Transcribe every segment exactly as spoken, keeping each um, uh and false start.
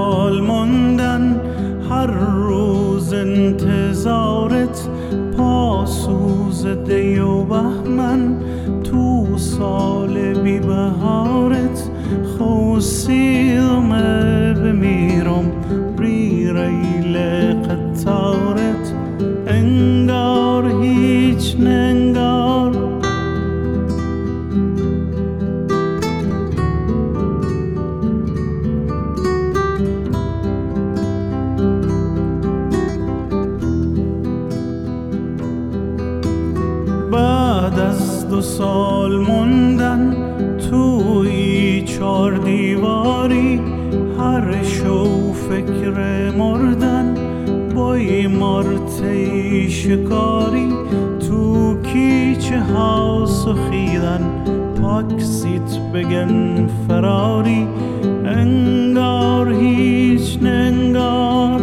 سال موندن، هر روز انتظارت پاسوز دی و بهمن، تو سال بی بهارت خوصیدمه بمیرم ری ریل قطارت، انگار هیچ ننگار. بعد از دو سال موندن توی چار دیواری، هر شو فکر مردن بای مارتی شکاری، تو کیچه ها سخیدن پاکسیت بگن فراری، انگار هیچ ننگار.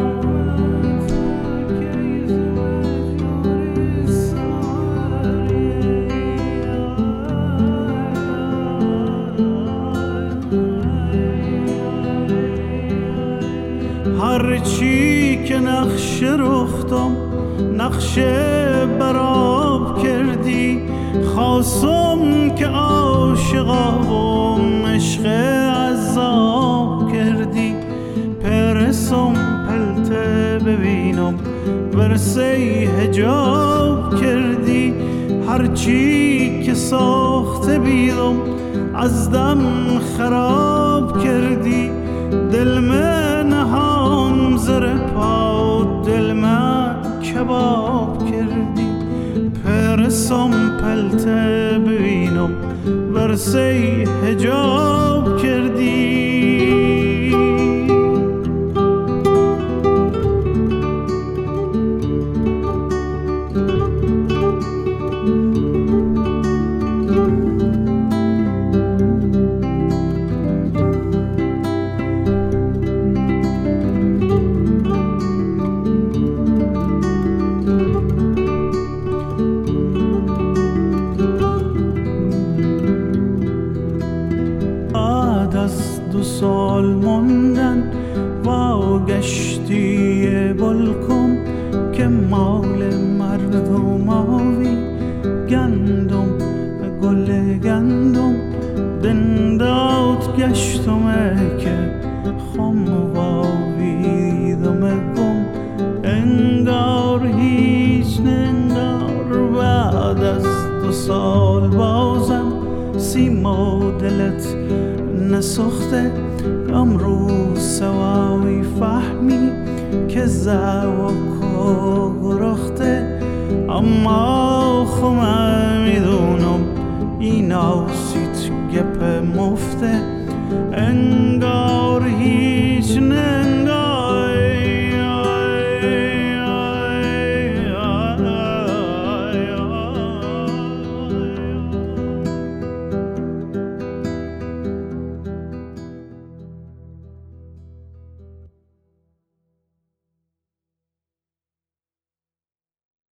هرچی که نقشه رختم نقشه براب کردی، خواستم که عاشقام عشق عذاب کردی، پرسم پلته ببینم ورسه حجاب کردی، هرچی که ساخته بیدم از دم خراب کردی، دل من نهام زر پا دل من کباب کردی، پرسم پلته ببینم ورسه حجاب کردی. از دو سال موندن واگشتی بلکم که مال مردم آوی، گندم گل گندم دندات گشتم که خم واویدم گم، انگار هیچ ننگار. بعد از دو سال بازم سیما دلت نسخته، امروز سواوی فهمی که زوکا گرخته، اما خمه میدونم این